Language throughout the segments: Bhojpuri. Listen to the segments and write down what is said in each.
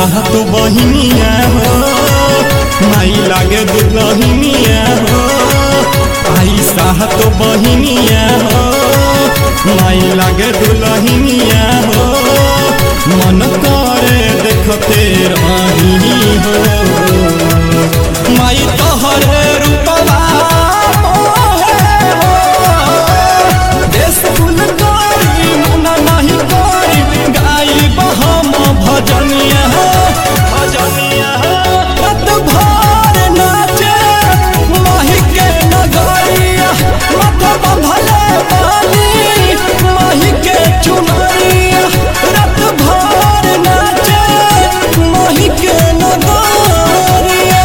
तो बहिनिया हो माई लागे दुल्हनिया हो। ऐसा तो बहिनिया हो माई लागे दुल्हनिया हो। मन करे देखते रही हो माई तोहरे रूपवा देश फूल करी मन नहीं करी गाई हम भजनिया भजनिया रत भर नाचे माही के नगरिया माथा बंधले पानी माही के चुनरिया रत भर नाचे माही के नगरिया।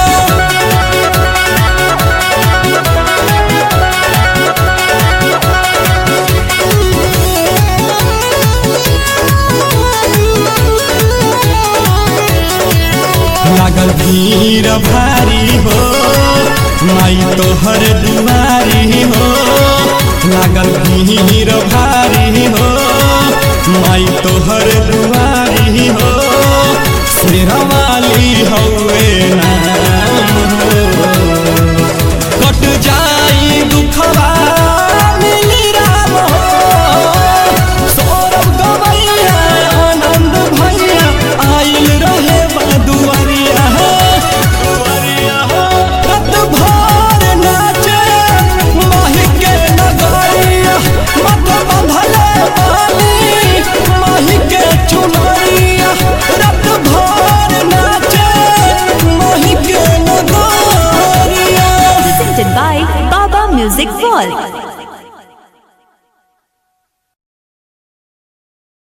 लागल भीड़ भारी हो माई तोहर दुआरी हो। लागल भीड़ भारी हो माई तोहर दुआरी हो। शेरवाली हौवे नाम हो कट जाई दुखवा मिली राम हो। सौरभ गवैया आनंद भैया आइल रहे दुआरिया दुआरिया रत भर नाचे माही के नगरिया माथा बंधले पानी माही के चुनरिया रत भर नाचे माही के नगरिया। Presented by Baba Music World.